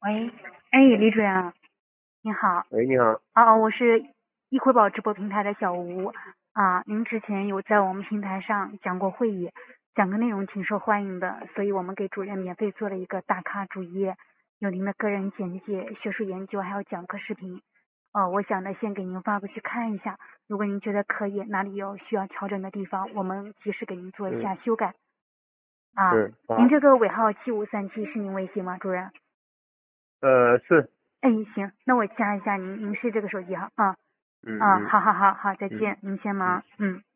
喂，哎，李主任，你好。 喂，你好。 我是易亏宝直播平台的小吴啊。您之前有在我们平台上讲过会议，讲的内容挺受欢迎的，所以我们给主任免费做了一个大咖主页，有您的个人简介、学术研究还有讲课视频。我想呢，先给您发过去看一下，如果您觉得可以，哪里有需要调整的地方，我们及时给您做一下修改啊。您好。 这个尾号7537是您微信吗，主任？ 是。 哎，行，那我加一下您，您是这个手机哈啊。 嗯嗯好好好好，再嗯见，您先嗯。 忙，